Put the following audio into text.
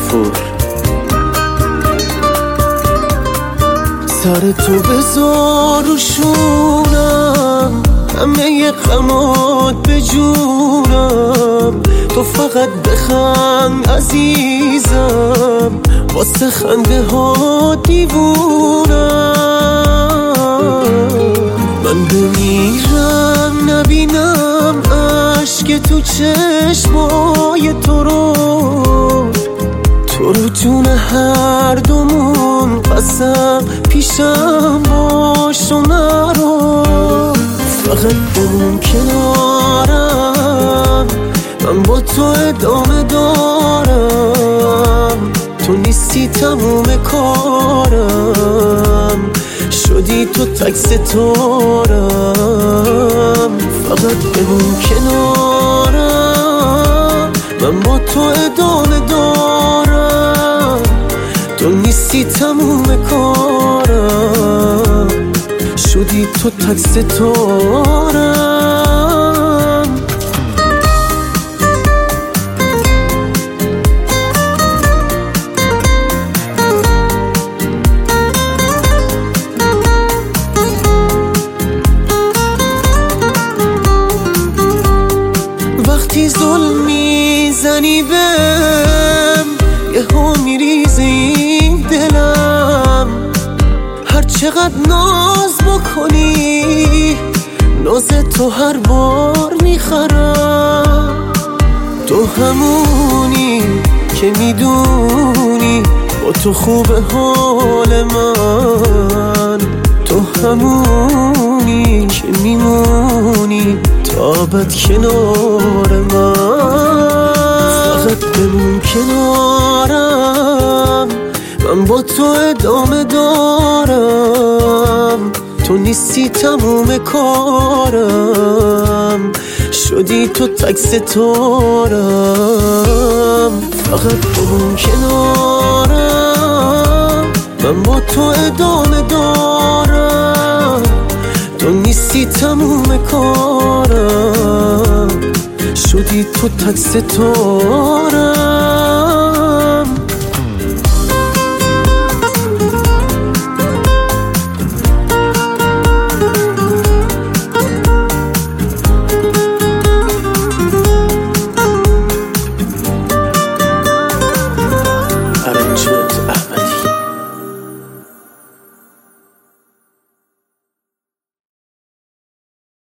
غفور. سر تو بذار رو شونم، همه غمات به جونم. تو فقط بخند عزیزم، واسه خنده ها دیوونم. من بمیرم نبینم عشق تو چشمای تو رو جون هر دومون قسم پیشم باش و نرو. فقط بمون کنارم، من با تو ادامه دارم. تو نیستی تموم کارم، شدی تو تک ستارم. فقط بمون کنارم، من با تو ادامه دارم. تو نیستی تموم کارم، شدی تو تک ستارم. وقتی ظلم میزنی بهم، یهو میریزه این دلم. هر چقدر ناز بکنی، ناز تو هر بار میخرم. تو همونی که میدونی با تو خوبه حال من. تو همونی که میمونی تا ابد کنار من. فقط بمون کنارم، من با تو ادامه دارم. تو نیستی تموم کارم، شدی تو تک ستارم. فقط بمون کنارم، من با تو ادامه دارم. تو نیستی تموم کارم، شدی تو تک ستارم.